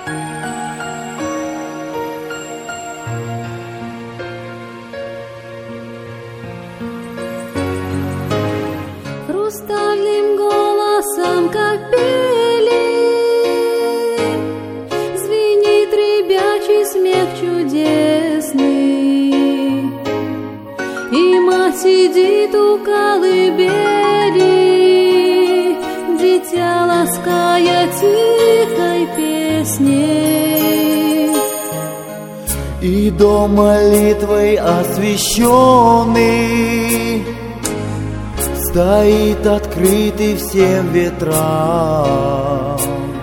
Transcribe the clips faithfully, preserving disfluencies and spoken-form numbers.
Хрустальным голосом, как пели, звенит ребячий смех чудесный, и мать сидит у колыбели, дитя лаская тихой песней. И дом молитвой освященный стоит открытый всем ветрам,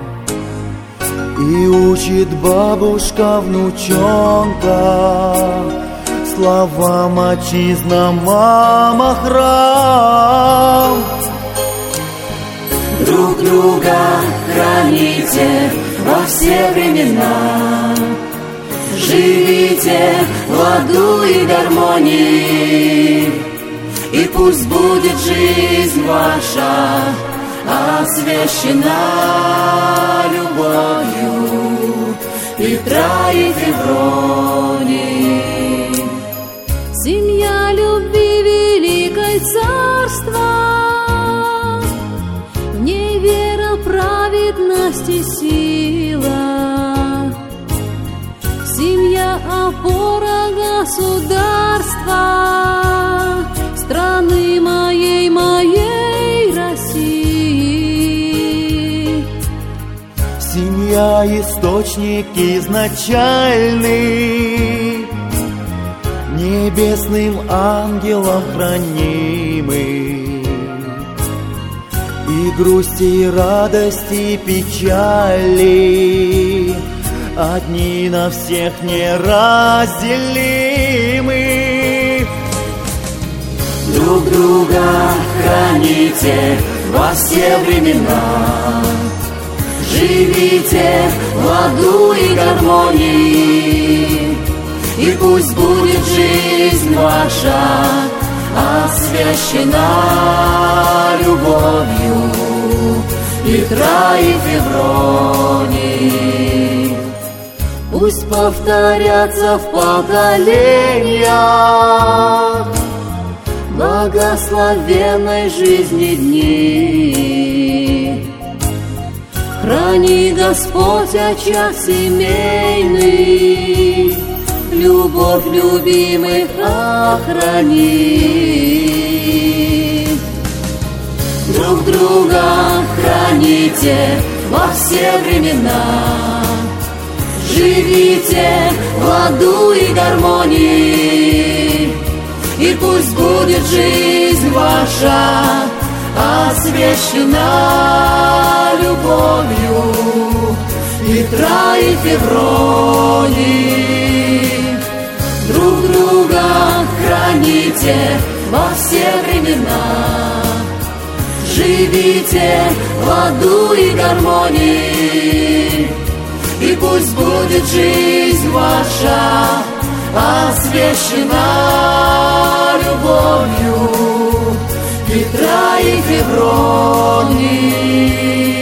и учит бабушка внучонка словам отчизна, мама, храм. Друг друга храните во все времена, живите в ладу и гармонии, и пусть будет жизнь ваша освящена любовью Петра и Февронии. Семья любви великой царства, в ней вера, праведность и сила. Семья опора государства, страны моей, моей России. Семья источник изначальный, небесным ангелом хранимый, и грусти, и радости, и печали одни на всех неразделимы. Друг друга храните во все времена, живите в ладу и гармонии, и пусть будет жизнь ваша освящена любовью Петра и Февронии. Пусть повторятся в поколениях благословенной жизни дни. Храни, Господь, очаг семейный, любовь любимых охрани. Друг друга храните во все времена, живите в ладу и гармонии, и пусть будет жизнь ваша освящена любовью Петра и Февронии. Друг друга храните во все времена, живите в ладу и гармонии, и пусть будет жизнь ваша освящена любовью Петра и Февронии.